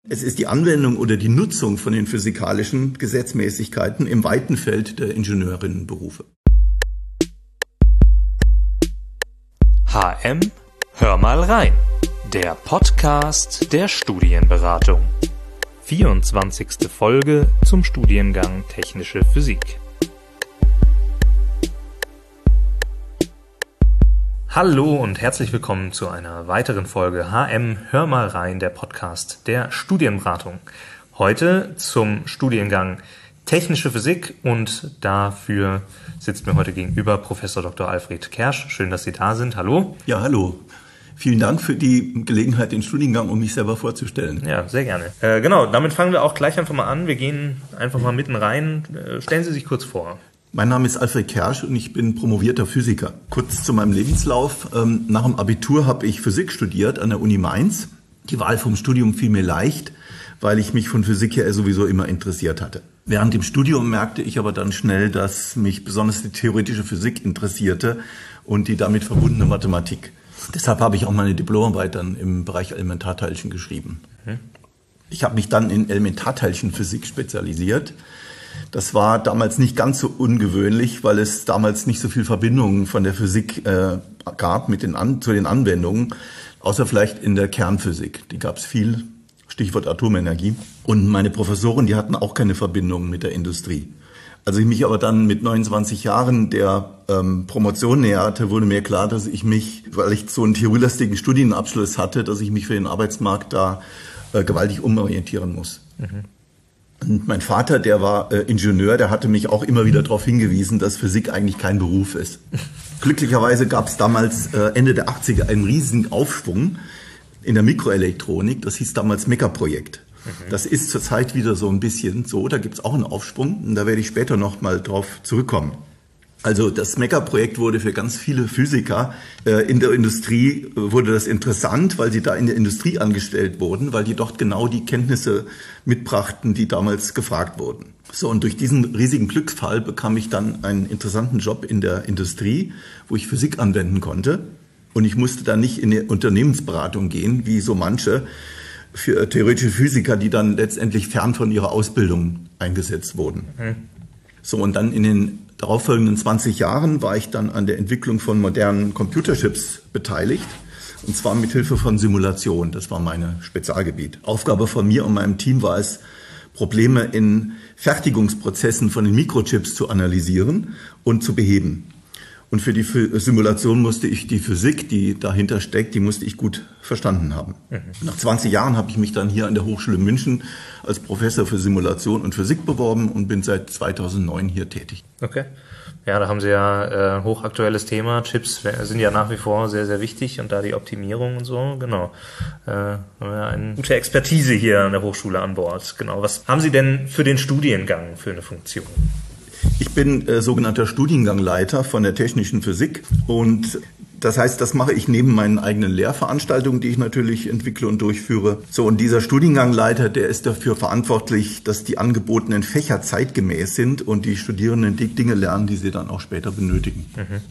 Es ist die Anwendung oder die Nutzung von den physikalischen Gesetzmäßigkeiten im weiten Feld der Ingenieurinnenberufe. HM, hör mal rein. Der Podcast der Studienberatung. 24. Folge zum Studiengang Technische Physik. Hallo und herzlich willkommen zu einer weiteren Folge HM, hör mal rein, der Podcast der Studienberatung. Heute zum Studiengang Technische Physik und dafür sitzt mir heute gegenüber Professor Dr. Alfred Kersch. Schön, dass Sie da sind. Hallo. Ja, hallo. Vielen Dank für die Gelegenheit, den Studiengang, um mich selber vorzustellen. Ja, sehr gerne. Genau, damit fangen wir auch gleich einfach mal an. Wir gehen einfach mal mitten rein. Stellen Sie sich kurz vor. Mein Name ist Alfred Kersch und ich bin promovierter Physiker. Kurz zu meinem Lebenslauf. Nach dem Abitur habe ich Physik studiert an der Uni Mainz. Die Wahl vom Studium fiel mir leicht, weil ich mich von Physik her sowieso immer interessiert hatte. Während dem Studium merkte ich aber dann schnell, dass mich besonders die theoretische Physik interessierte und die damit verbundene Mathematik. Deshalb habe ich auch meine Diplomarbeit dann im Bereich Elementarteilchen geschrieben. Ich habe mich dann in Elementarteilchenphysik spezialisiert. Das war damals nicht ganz so ungewöhnlich, weil es damals nicht so viel Verbindungen von der Physik gab zu den Anwendungen, außer vielleicht in der Kernphysik. Die gab es viel, Stichwort Atomenergie. Und meine Professoren, die hatten auch keine Verbindungen mit der Industrie. Als ich mich aber dann mit 29 Jahren der Promotion näherte, wurde mir klar, dass ich mich, weil ich so einen theorielastigen Studienabschluss hatte, dass ich mich für den Arbeitsmarkt da gewaltig umorientieren muss. Und mein Vater, der war Ingenieur, der hatte mich auch immer wieder darauf hingewiesen, dass Physik eigentlich kein Beruf ist. Glücklicherweise gab es damals Ende der 80er einen riesigen Aufschwung in der Mikroelektronik. Das hieß damals Mega-Projekt. Das ist zurzeit wieder so ein bisschen so, da gibt es auch einen Aufschwung und da werde ich später noch mal drauf zurückkommen. Also das Mega-Projekt wurde für ganz viele Physiker in der Industrie, wurde das interessant, weil sie da in der Industrie angestellt wurden, weil die dort genau die Kenntnisse mitbrachten, die damals gefragt wurden. So, und durch diesen riesigen Glücksfall bekam ich dann einen interessanten Job in der Industrie, wo ich Physik anwenden konnte. Und ich musste dann nicht in die Unternehmensberatung gehen, wie so manche, für theoretische Physiker, die dann letztendlich fern von ihrer Ausbildung eingesetzt wurden. So, und dann in den darauffolgenden 20 Jahren war ich dann an der Entwicklung von modernen Computerchips beteiligt. Und zwar mit Hilfe von Simulation. Das war mein Spezialgebiet. Aufgabe von mir und meinem Team war es, Probleme in Fertigungsprozessen von den Mikrochips zu analysieren und zu beheben. Und für die Simulation musste ich die Physik, die dahinter steckt, die musste ich gut verstanden haben. Nach 20 Jahren habe ich mich dann hier an der Hochschule München als Professor für Simulation und Physik beworben und bin seit 2009 hier tätig. Okay. Ja, da haben Sie ja hochaktuelles Thema. Chips sind ja nach wie vor sehr, sehr wichtig und da die Optimierung und so, genau. Haben wir eine gute Expertise hier an der Hochschule an Bord. Genau. Was haben Sie denn für den Studiengang für eine Funktion? Ich bin sogenannter Studiengangleiter von der Technischen Physik und das heißt, das mache ich neben meinen eigenen Lehrveranstaltungen, die ich natürlich entwickle und durchführe. So, und dieser Studiengangleiter, der ist dafür verantwortlich, dass die angebotenen Fächer zeitgemäß sind und die Studierenden die Dinge lernen, die sie dann auch später benötigen.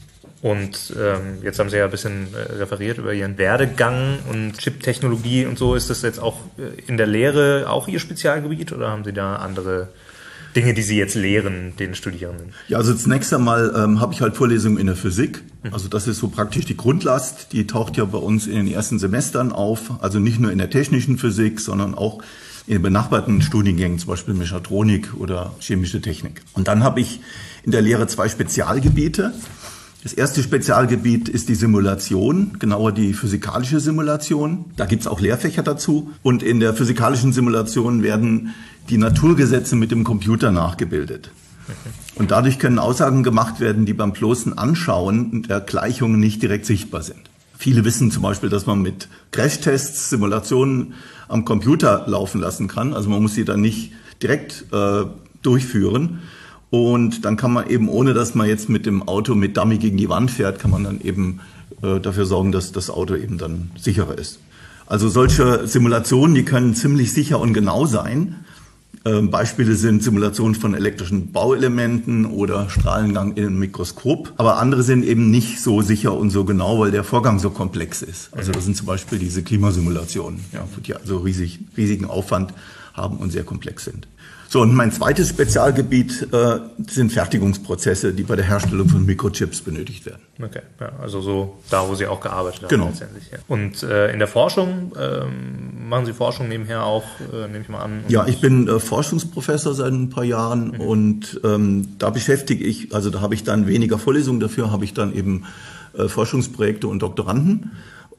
Und jetzt haben Sie ja ein bisschen referiert über Ihren Werdegang und Chip-Technologie und so. Ist das jetzt auch in der Lehre auch Ihr Spezialgebiet oder haben Sie da andere Dinge, die Sie jetzt lehren, den Studierenden? Ja, also zunächst einmal habe ich halt Vorlesungen in der Physik. Also das ist so praktisch die Grundlast. Die taucht ja bei uns in den ersten Semestern auf. Also nicht nur in der technischen Physik, sondern auch in benachbarten Studiengängen, zum Beispiel Mechatronik oder chemische Technik. Und dann habe ich in der Lehre 2 Spezialgebiete. Das erste Spezialgebiet ist die Simulation, genauer die physikalische Simulation. Da gibt's auch Lehrfächer dazu. Und in der physikalischen Simulation werden die Naturgesetze mit dem Computer nachgebildet. Und dadurch können Aussagen gemacht werden, die beim bloßen Anschauen der Gleichungen nicht direkt sichtbar sind. Viele wissen zum Beispiel, dass man mit Crashtests Simulationen am Computer laufen lassen kann. Also man muss sie dann nicht direkt durchführen. Und dann kann man eben, ohne dass man jetzt mit dem Auto mit Dummy gegen die Wand fährt, kann man dann eben dafür sorgen, dass das Auto eben dann sicherer ist. Also solche Simulationen, die können ziemlich sicher und genau sein. Beispiele sind Simulation von elektrischen Bauelementen oder Strahlengang in einem Mikroskop. Aber andere sind eben nicht so sicher und so genau, weil der Vorgang so komplex ist. Also das sind zum Beispiel diese Klimasimulationen, ja, die also riesigen Aufwand haben und sehr komplex sind. So, und mein zweites Spezialgebiet sind Fertigungsprozesse, die bei der Herstellung von Mikrochips benötigt werden. Okay, ja, also so da, wo Sie auch gearbeitet haben. Genau. Letztendlich. Ja. Und in der Forschung, machen Sie Forschung nebenher auch, nehme ich mal an? Ja, ich bin Forschungsprofessor seit ein paar Jahren und da beschäftige ich, also da habe ich dann weniger Vorlesungen, dafür habe ich dann eben Forschungsprojekte und Doktoranden.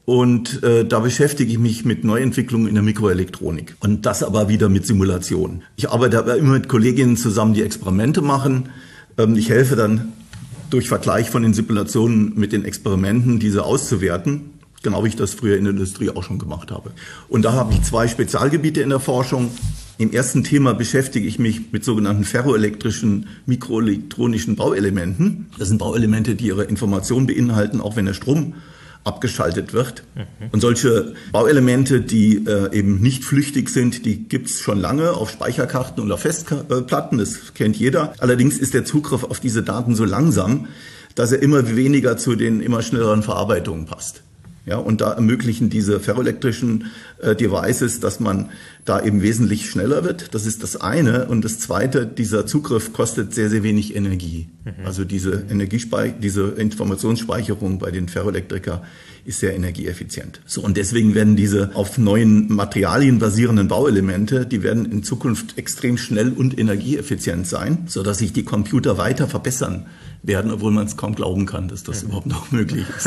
Und da beschäftige ich mich mit Neuentwicklungen in der Mikroelektronik. Und das aber wieder mit Simulation. Ich arbeite aber immer mit Kolleginnen zusammen, die Experimente machen. Ich helfe dann durch Vergleich von den Simulationen mit den Experimenten, diese auszuwerten. Genau wie ich das früher in der Industrie auch schon gemacht habe. Und da habe ich zwei Spezialgebiete in der Forschung. Im ersten Thema beschäftige ich mich mit sogenannten ferroelektrischen mikroelektronischen Bauelementen. Das sind Bauelemente, die ihre Information beinhalten, auch wenn der Strom abgeschaltet wird. Und solche Bauelemente, die eben nicht flüchtig sind, die gibt's schon lange auf Speicherkarten und auf Festplatten, das kennt jeder. Allerdings ist der Zugriff auf diese Daten so langsam, dass er immer weniger zu den immer schnelleren Verarbeitungen passt. Ja, und da ermöglichen diese ferroelektrischen Devices, dass man da eben wesentlich schneller wird. Das ist das eine. Und das zweite, dieser Zugriff kostet sehr, sehr wenig Energie. Also diese diese Informationsspeicherung bei den Ferroelektriker ist sehr energieeffizient. So, und deswegen werden diese auf neuen Materialien basierenden Bauelemente, die werden in Zukunft extrem schnell und energieeffizient sein, sodass sich die Computer weiter verbessern werden, obwohl man es kaum glauben kann, dass das überhaupt noch möglich ist.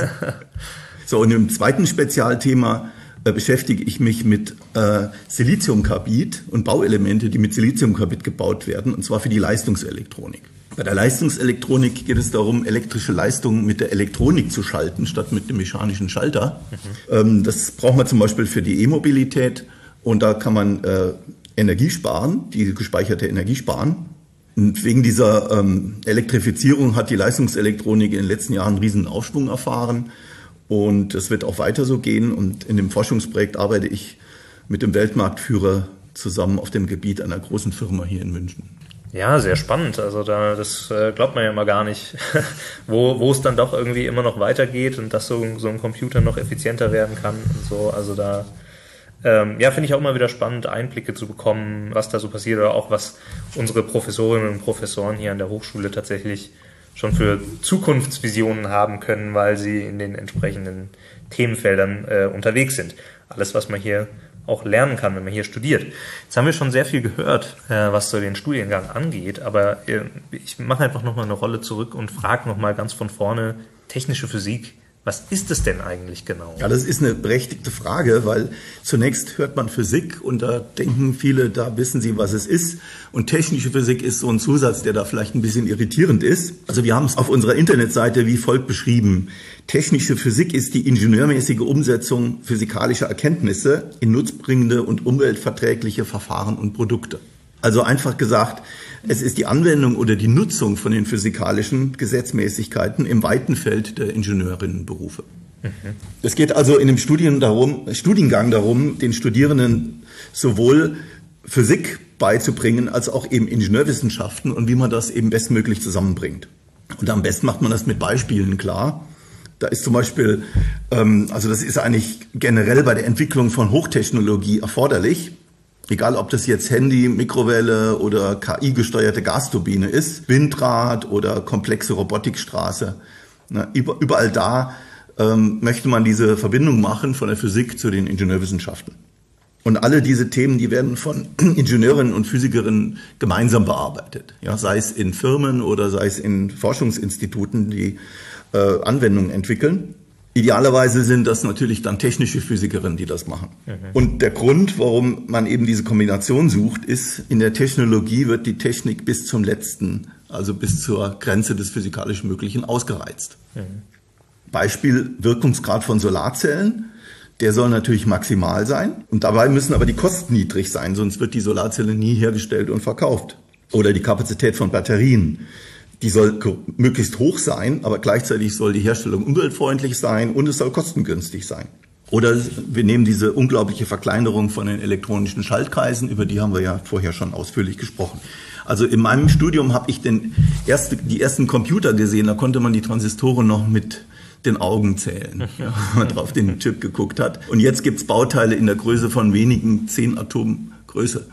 So, und im zweiten Spezialthema beschäftige ich mich mit Siliziumkarbid und Bauelemente, die mit Siliziumkarbid gebaut werden, und zwar für die Leistungselektronik. Bei der Leistungselektronik geht es darum, elektrische Leistungen mit der Elektronik zu schalten, statt mit dem mechanischen Schalter. Das braucht man zum Beispiel für die E-Mobilität, und da kann man Energie sparen, die gespeicherte Energie sparen. Und wegen dieser Elektrifizierung hat die Leistungselektronik in den letzten Jahren einen riesen Aufschwung erfahren. Und es wird auch weiter so gehen. Und in dem Forschungsprojekt arbeite ich mit dem Weltmarktführer zusammen auf dem Gebiet einer großen Firma hier in München. Ja, sehr spannend. Also das glaubt man ja mal gar nicht, wo es dann doch irgendwie immer noch weitergeht und dass so ein Computer noch effizienter werden kann und so. Also da finde ich auch immer wieder spannend, Einblicke zu bekommen, was da so passiert, oder auch was unsere Professorinnen und Professoren hier an der Hochschule tatsächlich schon für Zukunftsvisionen haben können, weil sie in den entsprechenden Themenfeldern unterwegs sind. Alles, was man hier auch lernen kann, wenn man hier studiert. Jetzt haben wir schon sehr viel gehört, was so den Studiengang angeht, aber ich mache einfach nochmal eine Rolle zurück und frage nochmal ganz von vorne, technische Physik, was ist es denn eigentlich genau? Ja, das ist eine berechtigte Frage, weil zunächst hört man Physik und da denken viele, da wissen sie, was es ist. Und technische Physik ist so ein Zusatz, der da vielleicht ein bisschen irritierend ist. Also wir haben es auf unserer Internetseite wie folgt beschrieben. Technische Physik ist die ingenieurmäßige Umsetzung physikalischer Erkenntnisse in nutzbringende und umweltverträgliche Verfahren und Produkte. Also einfach gesagt, es ist die Anwendung oder die Nutzung von den physikalischen Gesetzmäßigkeiten im weiten Feld der Ingenieurinnenberufe. Es geht also in dem Studiengang darum, den Studierenden sowohl Physik beizubringen, als auch eben Ingenieurwissenschaften und wie man das eben bestmöglich zusammenbringt. Und am besten macht man das mit Beispielen klar. Da ist zum Beispiel, also das ist eigentlich generell bei der Entwicklung von Hochtechnologie erforderlich. Egal, ob das jetzt Handy, Mikrowelle oder KI-gesteuerte Gasturbine ist, Windrad oder komplexe Robotikstraße. Überall da möchte man diese Verbindung machen von der Physik zu den Ingenieurwissenschaften. Und alle diese Themen, die werden von Ingenieurinnen und Physikerinnen gemeinsam bearbeitet. Ja, sei es in Firmen oder sei es in Forschungsinstituten, die Anwendungen entwickeln. Idealerweise sind das natürlich dann technische Physikerinnen, die das machen. Und der Grund, warum man eben diese Kombination sucht, ist, in der Technologie wird die Technik bis zum letzten, also bis zur Grenze des physikalisch Möglichen ausgereizt. Beispiel Wirkungsgrad von Solarzellen. Der soll natürlich maximal sein. Und dabei müssen aber die Kosten niedrig sein, sonst wird die Solarzelle nie hergestellt und verkauft. Oder die Kapazität von Batterien. Die soll möglichst hoch sein, aber gleichzeitig soll die Herstellung umweltfreundlich sein und es soll kostengünstig sein. Oder wir nehmen diese unglaubliche Verkleinerung von den elektronischen Schaltkreisen, über die haben wir ja vorher schon ausführlich gesprochen. Also in meinem Studium habe ich die ersten Computer gesehen, da konnte man die Transistoren noch mit den Augen zählen, ja, wenn man drauf den Chip geguckt hat. Und jetzt gibt's Bauteile in der Größe von wenigen 10 Atomen Größe.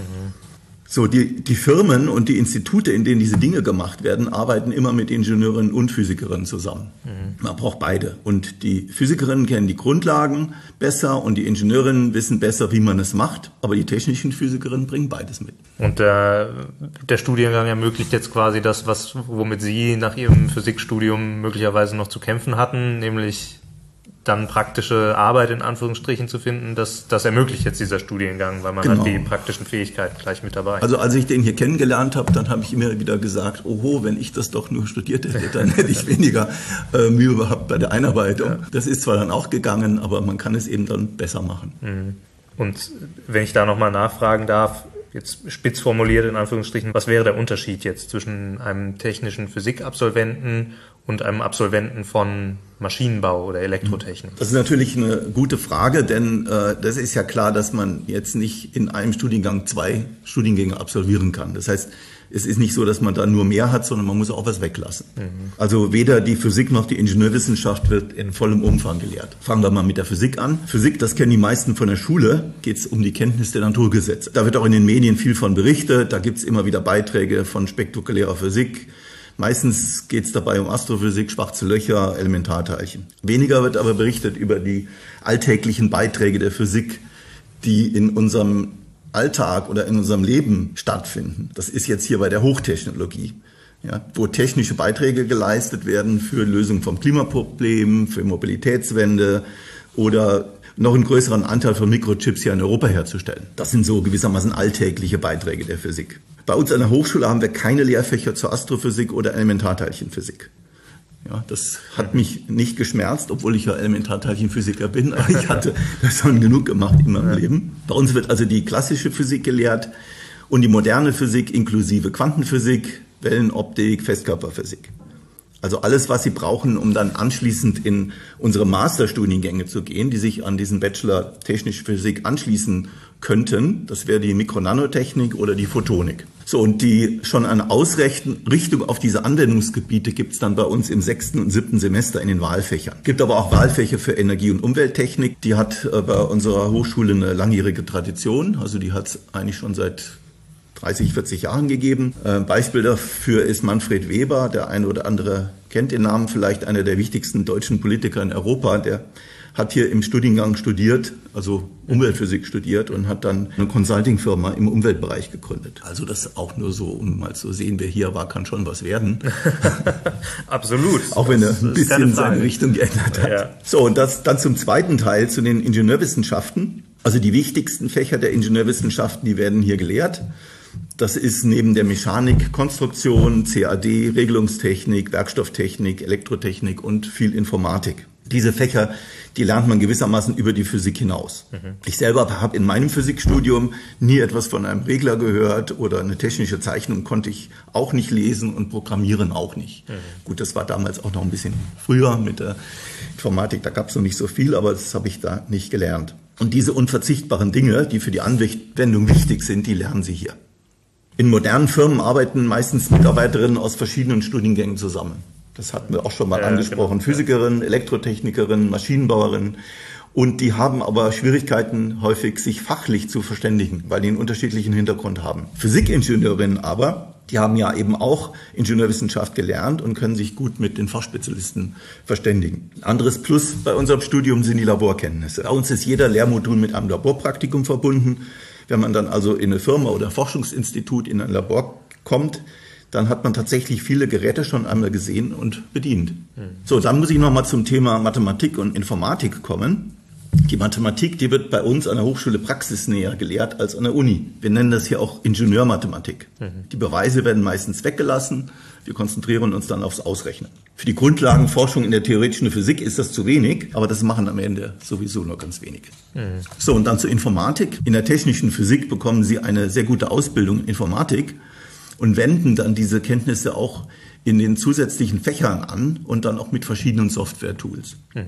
So, die Firmen und die Institute, in denen diese Dinge gemacht werden, arbeiten immer mit Ingenieurinnen und Physikerinnen zusammen. Man braucht beide. Und die Physikerinnen kennen die Grundlagen besser und die Ingenieurinnen wissen besser, wie man es macht. Aber die technischen Physikerinnen bringen beides mit. Und der Studiengang ermöglicht jetzt quasi das, womit Sie nach Ihrem Physikstudium möglicherweise noch zu kämpfen hatten, nämlich dann praktische Arbeit in Anführungsstrichen zu finden, das ermöglicht jetzt dieser Studiengang, weil man hat die praktischen Fähigkeiten gleich mit dabei. Also als ich den hier kennengelernt habe, dann habe ich immer wieder gesagt, oho, wenn ich das doch nur studiert hätte, dann hätte ich weniger Mühe gehabt bei der Einarbeitung. Ja. Das ist zwar dann auch gegangen, aber man kann es eben dann besser machen. Und wenn ich da nochmal nachfragen darf, jetzt spitz formuliert in Anführungsstrichen, was wäre der Unterschied jetzt zwischen einem technischen Physikabsolventen und einem Absolventen von Maschinenbau oder Elektrotechnik? Das ist natürlich eine gute Frage, denn das ist ja klar, dass man jetzt nicht in einem Studiengang 2 Studiengänge absolvieren kann. Das heißt, es ist nicht so, dass man da nur mehr hat, sondern man muss auch was weglassen. Also weder die Physik noch die Ingenieurwissenschaft wird in vollem Umfang gelehrt. Fangen wir mal mit der Physik an. Physik, das kennen die meisten von der Schule, geht es um die Kenntnis der Naturgesetze. Da wird auch in den Medien viel von berichtet, da gibt es immer wieder Beiträge von spektakulärer Physik. Meistens geht es dabei um Astrophysik, schwarze Löcher, Elementarteilchen. Weniger wird aber berichtet über die alltäglichen Beiträge der Physik, die in unserem Alltag oder in unserem Leben stattfinden. Das ist jetzt hier bei der Hochtechnologie, ja, wo technische Beiträge geleistet werden für Lösung vom Klimaproblem, für Mobilitätswende oder noch einen größeren Anteil von Mikrochips hier in Europa herzustellen. Das sind so gewissermaßen alltägliche Beiträge der Physik. Bei uns an der Hochschule haben wir keine Lehrfächer zur Astrophysik oder Elementarteilchenphysik. Ja, das hat mich nicht geschmerzt, obwohl ich ja Elementarteilchenphysiker bin, aber ich hatte das schon genug gemacht in meinem Leben. Bei uns wird also die klassische Physik gelehrt und die moderne Physik inklusive Quantenphysik, Wellenoptik, Festkörperphysik. Also alles, was Sie brauchen, um dann anschließend in unsere Masterstudiengänge zu gehen, die sich an diesen Bachelor Technische Physik anschließen könnten. Das wäre die Mikronanotechnik oder die Photonik. So, und die schon eine Ausrichtung auf diese Anwendungsgebiete gibt es dann bei uns im 6. und 7. Semester in den Wahlfächern. Gibt aber auch Wahlfächer für Energie- und Umwelttechnik. Die hat bei unserer Hochschule eine langjährige Tradition. Also die hat es eigentlich schon seit 30, 40 Jahren gegeben. Beispiel dafür ist Manfred Weber, der eine oder andere kennt den Namen, vielleicht einer der wichtigsten deutschen Politiker in Europa. Der hat hier im Studiengang studiert, also Umweltphysik studiert und hat dann eine Consulting-Firma im Umweltbereich gegründet. Also das auch nur so, um mal zu sehen, wer hier war, kann schon was werden. Absolut. Auch wenn er ein bisschen seine Richtung geändert hat. Ja. So, und das dann zum zweiten Teil, zu den Ingenieurwissenschaften. Also die wichtigsten Fächer der Ingenieurwissenschaften, die werden hier gelehrt. Das ist neben der Mechanik, Konstruktion, CAD, Regelungstechnik, Werkstofftechnik, Elektrotechnik und viel Informatik. Diese Fächer, die lernt man gewissermaßen über die Physik hinaus. Ich selber habe in meinem Physikstudium nie etwas von einem Regler gehört oder eine technische Zeichnung konnte ich auch nicht lesen und programmieren auch nicht. Gut, das war damals auch noch ein bisschen früher mit der Informatik, da gab es noch nicht so viel, aber das habe ich da nicht gelernt. Und diese unverzichtbaren Dinge, die für die Anwendung wichtig sind, die lernen Sie hier. In modernen Firmen arbeiten meistens Mitarbeiterinnen aus verschiedenen Studiengängen zusammen. Das hatten wir auch schon mal angesprochen. Genau. Physikerin, Elektrotechnikerin, Maschinenbauerin. Und die haben aber Schwierigkeiten häufig, sich fachlich zu verständigen, weil die einen unterschiedlichen Hintergrund haben. Physikingenieurinnen aber, die haben ja eben auch Ingenieurwissenschaft gelernt und können sich gut mit den Fachspezialisten verständigen. Ein anderes Plus bei unserem Studium sind die Laborkenntnisse. Bei uns ist jeder Lehrmodul mit einem Laborpraktikum verbunden. Wenn man dann also in eine Firma oder Forschungsinstitut in ein Labor kommt, dann hat man tatsächlich viele Geräte schon einmal gesehen und bedient. So, dann muss ich nochmal zum Thema Mathematik und Informatik kommen. Die Mathematik, die wird bei uns an der Hochschule praxisnäher gelehrt als an der Uni. Wir nennen das hier auch Ingenieurmathematik. Die Beweise werden meistens weggelassen. Wir konzentrieren uns dann aufs Ausrechnen. Für die Grundlagenforschung in der theoretischen Physik ist das zu wenig, aber das machen am Ende sowieso nur ganz wenige. So, und dann zur Informatik. In der technischen Physik bekommen Sie eine sehr gute Ausbildung in Informatik und wenden dann diese Kenntnisse auch in den zusätzlichen Fächern an und dann auch mit verschiedenen Software-Tools.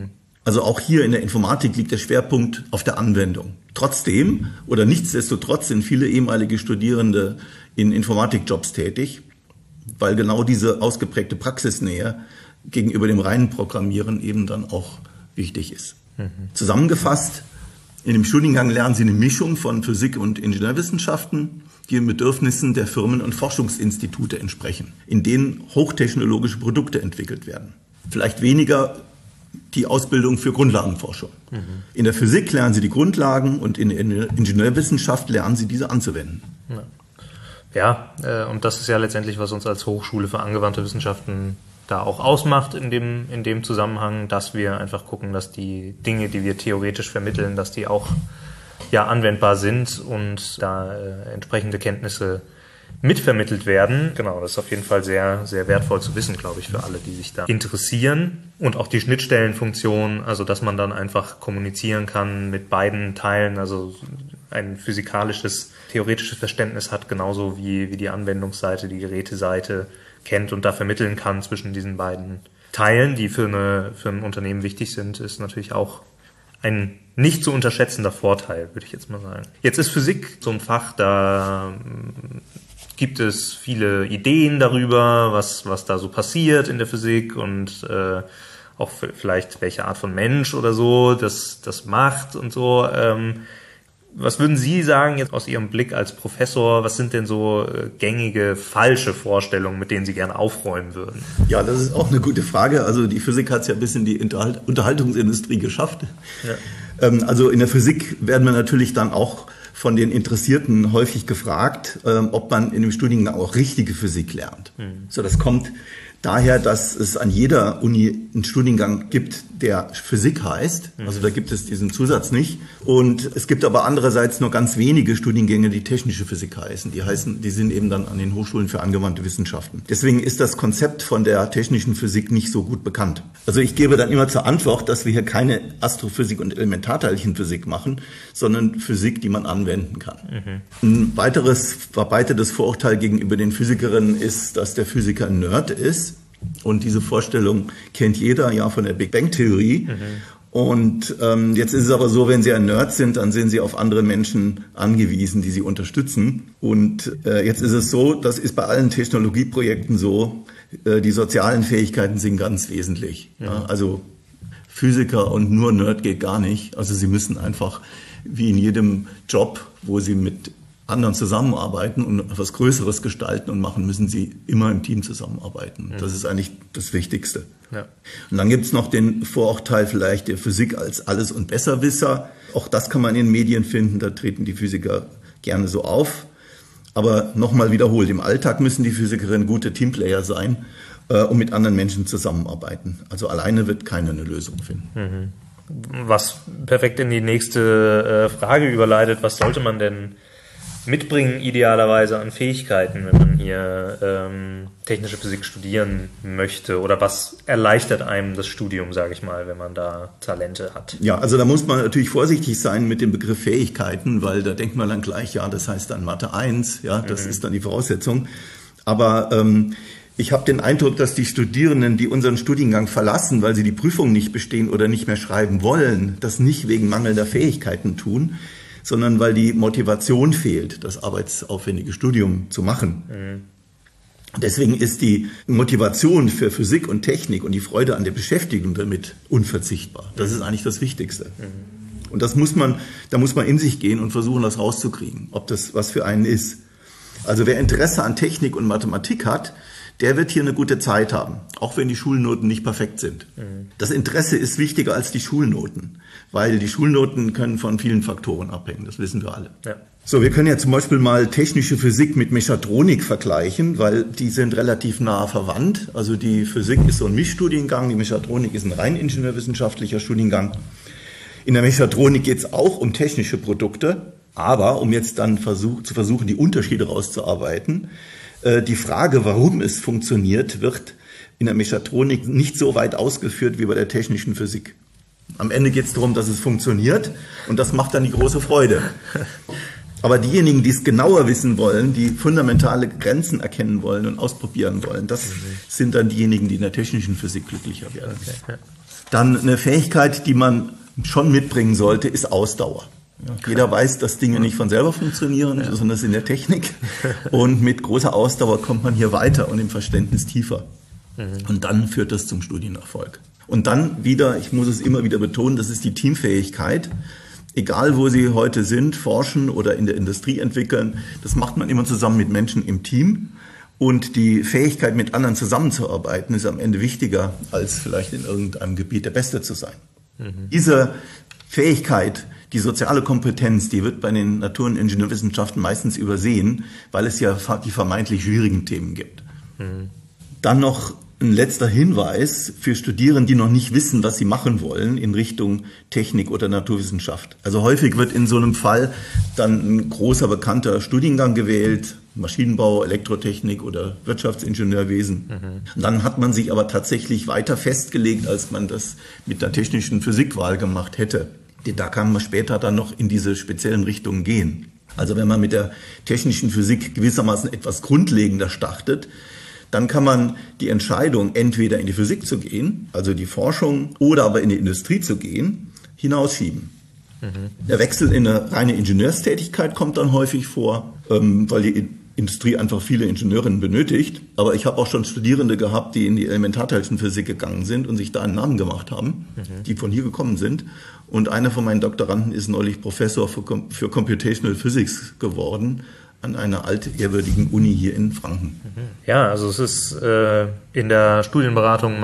Also auch hier in der Informatik liegt der Schwerpunkt auf der Anwendung. Trotzdem oder nichtsdestotrotz sind viele ehemalige Studierende in Informatikjobs tätig, weil genau diese ausgeprägte Praxisnähe gegenüber dem reinen Programmieren eben dann auch wichtig ist. Zusammengefasst, in dem Studiengang lernen Sie eine Mischung von Physik und Ingenieurwissenschaften, die den Bedürfnissen der Firmen und Forschungsinstitute entsprechen, in denen hochtechnologische Produkte entwickelt werden. Vielleicht weniger die Ausbildung für Grundlagenforschung. In der Physik lernen Sie die Grundlagen und in der Ingenieurwissenschaft lernen Sie diese anzuwenden. Ja, und das ist ja letztendlich, was uns als Hochschule für angewandte Wissenschaften da auch ausmacht in dem Zusammenhang, dass wir einfach gucken, dass die Dinge, die wir theoretisch vermitteln, dass die auch anwendbar sind und da entsprechende Kenntnisse mitvermittelt werden. Genau, das ist auf jeden Fall sehr, sehr wertvoll zu wissen, glaube ich, für alle, die sich da interessieren. Und auch die Schnittstellenfunktion, also dass man dann einfach kommunizieren kann mit beiden Teilen, also ein physikalisches, theoretisches Verständnis hat, genauso wie die Anwendungsseite, die Geräteseite kennt und da vermitteln kann zwischen diesen beiden Teilen, die für ein Unternehmen wichtig sind, ist natürlich auch ein nicht zu unterschätzender Vorteil, würde ich jetzt mal sagen. Jetzt ist Physik so ein Fach, da gibt es viele Ideen darüber, was da so passiert in der Physik und auch vielleicht welche Art von Mensch oder so das macht und so. Was würden Sie sagen jetzt aus Ihrem Blick als Professor, was sind denn so gängige, falsche Vorstellungen, mit denen Sie gerne aufräumen würden? Ja, das ist auch eine gute Frage. Also die Physik hat es ja bis in die Unterhaltungsindustrie geschafft. Ja. Also in der Physik werden wir natürlich dann auch von den Interessierten häufig gefragt, ob man in dem Studiengang auch richtige Physik lernt. So, das kommt daher, dass es an jeder Uni einen Studiengang gibt, der Physik heißt. Also da gibt es diesen Zusatz nicht. Und es gibt aber andererseits nur ganz wenige Studiengänge, die technische Physik heißen. Die sind eben dann an den Hochschulen für angewandte Wissenschaften. Deswegen ist das Konzept von der technischen Physik nicht so gut bekannt. Also ich gebe dann immer zur Antwort, dass wir hier keine Astrophysik und Elementarteilchenphysik machen, sondern Physik, die man anwenden kann. Ein weiteres verbreitetes Vorurteil gegenüber den Physikerinnen ist, dass der Physiker ein Nerd ist. Und diese Vorstellung kennt jeder ja von der Big Bang Theorie. Und jetzt ist es aber so, wenn Sie ein Nerd sind, dann sind Sie auf andere Menschen angewiesen, die Sie unterstützen. Und jetzt ist es so, das ist bei allen Technologieprojekten so, die sozialen Fähigkeiten sind ganz wesentlich. Ja, also Physiker und nur Nerd geht gar nicht. Also Sie müssen einfach, wie in jedem Job, wo Sie mit anderen zusammenarbeiten und etwas Größeres gestalten und machen, müssen Sie immer im Team zusammenarbeiten. Das ist eigentlich das Wichtigste. Ja. Und dann gibt's noch den Vorurteil vielleicht der Physik als Alles- und Besserwisser. Auch das kann man in den Medien finden, da treten die Physiker gerne so auf. Aber nochmal wiederholt, im Alltag müssen die Physikerinnen gute Teamplayer sein und mit anderen Menschen zusammenarbeiten. Also alleine wird keiner eine Lösung finden. Was perfekt in die nächste Frage überleitet, was sollte man denn mitbringen idealerweise an Fähigkeiten, wenn man hier technische Physik studieren möchte? Oder was erleichtert einem das Studium, sage ich mal, wenn man da Talente hat? Ja, also da muss man natürlich vorsichtig sein mit dem Begriff Fähigkeiten, weil da denkt man dann gleich, ja, das heißt dann Mathe 1, ja, das ist dann die Voraussetzung. Aber ich habe den Eindruck, dass die Studierenden, die unseren Studiengang verlassen, weil sie die Prüfung nicht bestehen oder nicht mehr schreiben wollen, das nicht wegen mangelnder Fähigkeiten tun, sondern weil die Motivation fehlt, das arbeitsaufwendige Studium zu machen. Deswegen ist die Motivation für Physik und Technik und die Freude an der Beschäftigung damit unverzichtbar. Das ist eigentlich das Wichtigste. Und da muss man in sich gehen und versuchen, das rauszukriegen, ob das was für einen ist. Also wer Interesse an Technik und Mathematik hat, der wird hier eine gute Zeit haben, auch wenn die Schulnoten nicht perfekt sind. Das Interesse ist wichtiger als die Schulnoten, weil die Schulnoten können von vielen Faktoren abhängen, das wissen wir alle. Ja. So, wir können ja zum Beispiel mal technische Physik mit Mechatronik vergleichen, weil die sind relativ nah verwandt. Also die Physik ist so ein Mischstudiengang, die Mechatronik ist ein rein ingenieurwissenschaftlicher Studiengang. In der Mechatronik geht es auch um technische Produkte, aber um jetzt dann zu versuchen, die Unterschiede rauszuarbeiten, die Frage, warum es funktioniert, wird in der Mechatronik nicht so weit ausgeführt wie bei der technischen Physik. Am Ende geht es darum, dass es funktioniert und das macht dann die große Freude. Aber diejenigen, die es genauer wissen wollen, die fundamentale Grenzen erkennen wollen und ausprobieren wollen, das sind dann diejenigen, die in der technischen Physik glücklicher werden. Okay. Dann eine Fähigkeit, die man schon mitbringen sollte, ist Ausdauer. Ja, jeder weiß, dass Dinge nicht von selber funktionieren, sondern das ist in der Technik. Und mit großer Ausdauer kommt man hier weiter und im Verständnis tiefer. Und dann führt das zum Studienerfolg. Und dann wieder, ich muss es immer wieder betonen, das ist die Teamfähigkeit. Egal, wo Sie heute sind, forschen oder in der Industrie entwickeln, das macht man immer zusammen mit Menschen im Team. Und die Fähigkeit, mit anderen zusammenzuarbeiten, ist am Ende wichtiger, als vielleicht in irgendeinem Gebiet der Beste zu sein. Diese Fähigkeit, die soziale Kompetenz, die wird bei den Natur- und Ingenieurwissenschaften meistens übersehen, weil es ja die vermeintlich schwierigen Themen gibt. Dann noch ein letzter Hinweis für Studierende, die noch nicht wissen, was sie machen wollen in Richtung Technik oder Naturwissenschaft. Also häufig wird in so einem Fall dann ein großer, bekannter Studiengang gewählt, Maschinenbau, Elektrotechnik oder Wirtschaftsingenieurwesen. Und dann hat man sich aber tatsächlich weiter festgelegt, als man das mit der technischen Physikwahl gemacht hätte. Da kann man später dann noch in diese speziellen Richtungen gehen. Also wenn man mit der technischen Physik gewissermaßen etwas grundlegender startet, dann kann man die Entscheidung, entweder in die Physik zu gehen, also die Forschung, oder aber in die Industrie zu gehen, hinausschieben. Der Wechsel in eine reine Ingenieurstätigkeit kommt dann häufig vor, weil die Industrie einfach viele Ingenieurinnen benötigt. Aber ich habe auch schon Studierende gehabt, die in die Elementarteilchenphysik gegangen sind und sich da einen Namen gemacht haben, die von hier gekommen sind. Und einer von meinen Doktoranden ist neulich Professor für Computational Physics geworden an einer altehrwürdigen Uni hier in Franken. Ja, also es ist in der Studienberatung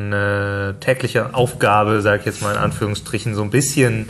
meine tägliche Aufgabe, sage ich jetzt mal in Anführungsstrichen, so ein bisschen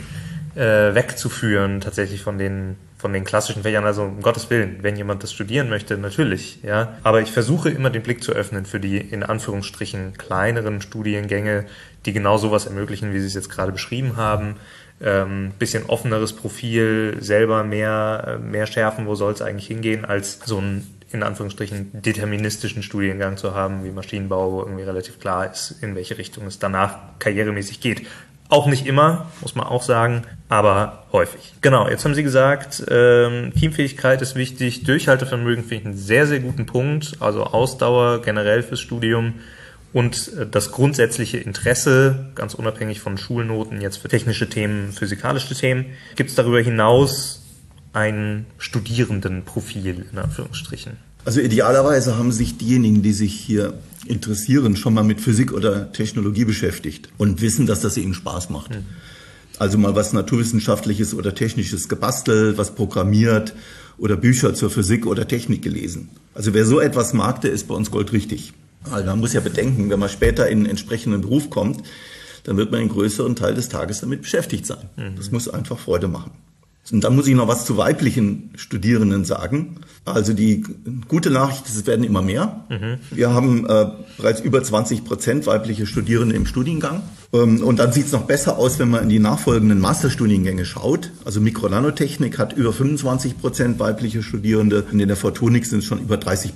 wegzuführen tatsächlich von den klassischen Fächern. Also um Gottes Willen, wenn jemand das studieren möchte, natürlich, ja. Aber ich versuche immer den Blick zu öffnen für die in Anführungsstrichen kleineren Studiengänge, die genau sowas ermöglichen, wie Sie es jetzt gerade beschrieben haben. Bisschen offeneres Profil, selber mehr schärfen, wo soll es eigentlich hingehen, als so einen in Anführungsstrichen deterministischen Studiengang zu haben, wie Maschinenbau, wo irgendwie relativ klar ist, in welche Richtung es danach karrieremäßig geht. Auch nicht immer, muss man auch sagen, aber häufig. Genau, jetzt haben Sie gesagt, Teamfähigkeit ist wichtig, Durchhaltevermögen finde ich einen sehr, sehr guten Punkt, also Ausdauer generell fürs Studium. Und das grundsätzliche Interesse, ganz unabhängig von Schulnoten, jetzt für technische Themen, physikalische Themen. Gibt es darüber hinaus ein Studierendenprofil, in Anführungsstrichen? Also idealerweise haben sich diejenigen, die sich hier interessieren, schon mal mit Physik oder Technologie beschäftigt und wissen, dass das ihnen Spaß macht. Also mal was Naturwissenschaftliches oder Technisches gebastelt, was programmiert oder Bücher zur Physik oder Technik gelesen. Also wer so etwas mag, der ist bei uns goldrichtig. Also man muss ja bedenken, wenn man später in einen entsprechenden Beruf kommt, dann wird man einen größeren Teil des Tages damit beschäftigt sein. Das muss einfach Freude machen. Und dann muss ich noch was zu weiblichen Studierenden sagen. Also die gute Nachricht ist, es werden immer mehr. Wir haben bereits über 20% weibliche Studierende im Studiengang. Und dann sieht es noch besser aus, wenn man in die nachfolgenden Masterstudiengänge schaut. Also Mikronanotechnik hat über 25% weibliche Studierende und in der Photonik sind es schon über 30%.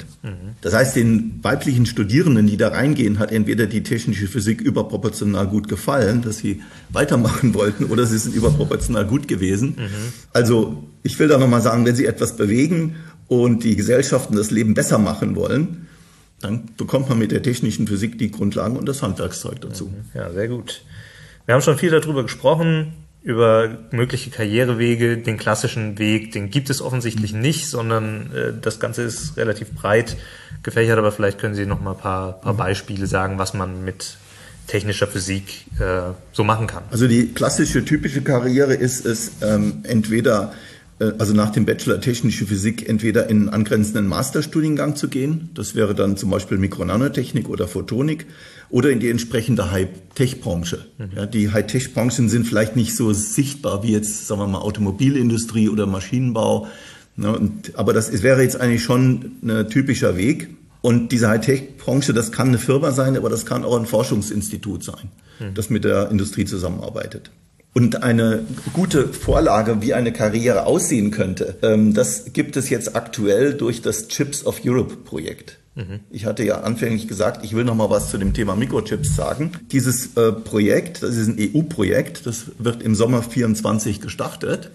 Das heißt, den weiblichen Studierenden, die da reingehen, hat entweder die technische Physik überproportional gut gefallen, dass sie weitermachen wollten, oder sie sind überproportional gut gewesen. Also ich will da nochmal sagen, wenn Sie etwas bewegen und die Gesellschaften das Leben besser machen wollen, dann bekommt man mit der technischen Physik die Grundlagen und das Handwerkszeug dazu. Ja, sehr gut. Wir haben schon viel darüber gesprochen, über mögliche Karrierewege. Den klassischen Weg, den gibt es offensichtlich nicht, sondern das Ganze ist relativ breit gefächert, aber vielleicht können Sie noch mal ein paar Beispiele sagen, was man mit technischer Physik so machen kann. Also die klassische, typische Karriere ist es entweder, also nach dem Bachelor Technische Physik, entweder in einen angrenzenden Masterstudiengang zu gehen, das wäre dann zum Beispiel Mikronanotechnik oder Photonik, oder in die entsprechende High-Tech-Branche. Ja, die High-Tech-Branchen sind vielleicht nicht so sichtbar wie jetzt, sagen wir mal, Automobilindustrie oder Maschinenbau, ne, aber das wäre jetzt eigentlich schon ein typischer Weg. Und diese Hightech-Branche, das kann eine Firma sein, aber das kann auch ein Forschungsinstitut sein, das mit der Industrie zusammenarbeitet. Und eine gute Vorlage, wie eine Karriere aussehen könnte, das gibt es jetzt aktuell durch das Chips of Europe Projekt. Ich hatte ja anfänglich gesagt, ich will noch mal was zu dem Thema Mikrochips sagen. Dieses Projekt, das ist ein EU-Projekt, das wird im Sommer 2024 gestartet.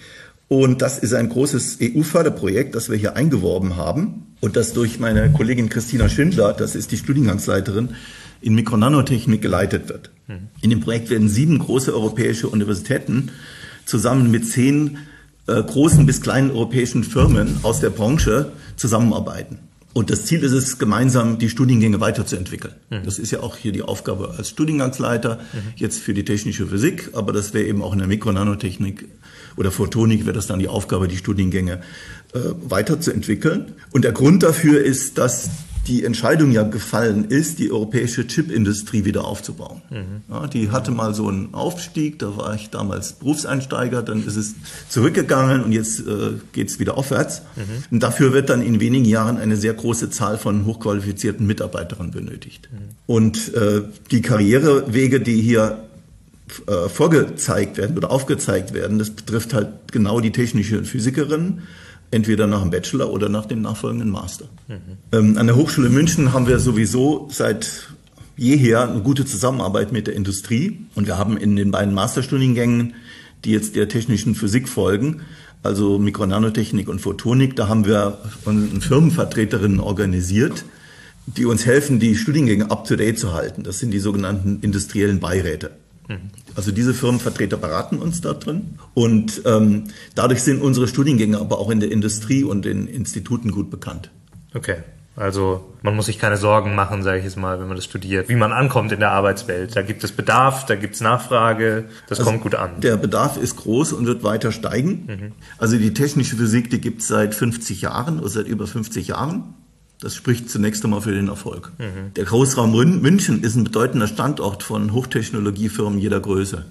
Und das ist ein großes EU-Förderprojekt, das wir hier eingeworben haben und das durch meine Kollegin Christina Schindler, das ist die Studiengangsleiterin, in Mikro-Nanotechnik geleitet wird. In dem Projekt werden 7 große europäische Universitäten zusammen mit 10 großen bis kleinen europäischen Firmen aus der Branche zusammenarbeiten. Und das Ziel ist es, gemeinsam die Studiengänge weiterzuentwickeln. Das ist ja auch hier die Aufgabe als Studiengangsleiter, jetzt für die technische Physik, aber das wäre eben auch in der Mikronanotechnik oder Photonik wäre das dann die Aufgabe, die Studiengänge weiterzuentwickeln. Und der Grund dafür ist, dass die Entscheidung ja gefallen ist, die europäische Chipindustrie wieder aufzubauen. Ja, die hatte mal so einen Aufstieg, da war ich damals Berufseinsteiger, dann ist es zurückgegangen und jetzt geht es wieder aufwärts. Und dafür wird dann in wenigen Jahren eine sehr große Zahl von hochqualifizierten Mitarbeiterinnen benötigt. Und die Karrierewege, die hier vorgezeigt werden oder aufgezeigt werden, das betrifft halt genau die technische Physikerin, entweder nach dem Bachelor oder nach dem nachfolgenden Master. An der Hochschule München haben wir sowieso seit jeher eine gute Zusammenarbeit mit der Industrie. Und wir haben in den beiden Masterstudiengängen, die jetzt der technischen Physik folgen, also Mikronanotechnik und Photonik, da haben wir Firmenvertreterinnen organisiert, die uns helfen, die Studiengänge up-to-date zu halten. Das sind die sogenannten industriellen Beiräte. Also diese Firmenvertreter beraten uns da drin und dadurch sind unsere Studiengänge aber auch in der Industrie und in Instituten gut bekannt. Okay, also man muss sich keine Sorgen machen, sage ich jetzt mal, wenn man das studiert, wie man ankommt in der Arbeitswelt. Da gibt es Bedarf, da gibt es Nachfrage, das kommt gut an. Der Bedarf ist groß und wird weiter steigen. Also die technische Physik, die gibt es seit 50 Jahren oder seit über 50 Jahren. Das spricht zunächst einmal für den Erfolg. Der Großraum München ist ein bedeutender Standort von Hochtechnologiefirmen jeder Größe.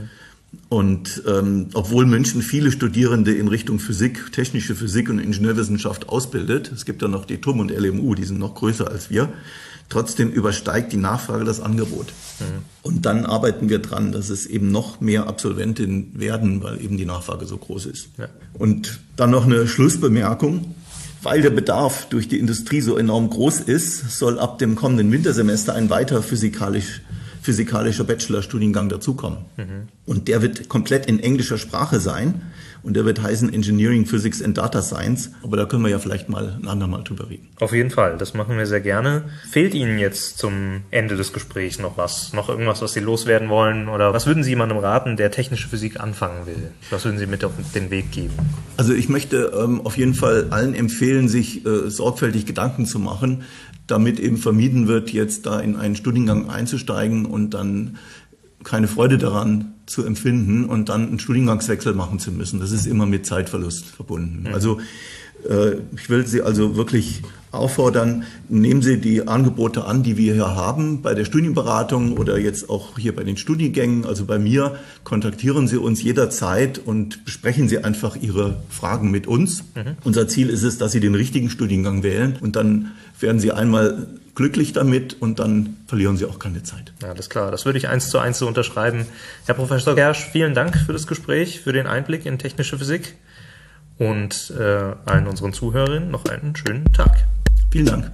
Und obwohl München viele Studierende in Richtung Physik, technische Physik und Ingenieurwissenschaft ausbildet, es gibt ja noch die TUM und LMU, die sind noch größer als wir, trotzdem übersteigt die Nachfrage das Angebot. Und dann arbeiten wir dran, dass es eben noch mehr Absolventinnen werden, weil eben die Nachfrage so groß ist. Ja. Und dann noch eine Schlussbemerkung. Weil der Bedarf durch die Industrie so enorm groß ist, soll ab dem kommenden Wintersemester ein weiterer physikalischer Bachelorstudiengang dazukommen. Und der wird komplett in englischer Sprache sein und der wird heißen Engineering, Physics and Data Science. Aber da können wir ja vielleicht mal ein andermal drüber reden. Auf jeden Fall, das machen wir sehr gerne. Fehlt Ihnen jetzt zum Ende des Gesprächs noch was? Noch irgendwas, was Sie loswerden wollen? Oder was würden Sie jemandem raten, der technische Physik anfangen will? Was würden Sie mit auf den Weg geben? Also ich möchte auf jeden Fall allen empfehlen, sich sorgfältig Gedanken zu machen, damit eben vermieden wird, jetzt da in einen Studiengang einzusteigen und dann keine Freude daran zu empfinden und dann einen Studiengangswechsel machen zu müssen. Das ist immer mit Zeitverlust verbunden. Also ich will Sie also wirklich auffordern, nehmen Sie die Angebote an, die wir hier haben bei der Studienberatung oder jetzt auch hier bei den Studiengängen. Also bei mir kontaktieren Sie uns jederzeit und besprechen Sie einfach Ihre Fragen mit uns. Unser Ziel ist es, dass Sie den richtigen Studiengang wählen und dann werden Sie einmal glücklich damit und dann verlieren Sie auch keine Zeit. Ja, alles klar. Das würde ich 1:1 so unterschreiben. Herr Professor Kersch, vielen Dank für das Gespräch, für den Einblick in technische Physik und allen unseren Zuhörerinnen noch einen schönen Tag. Vielen Dank.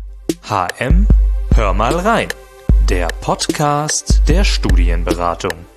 HM, hör mal rein. Der Podcast der Studienberatung.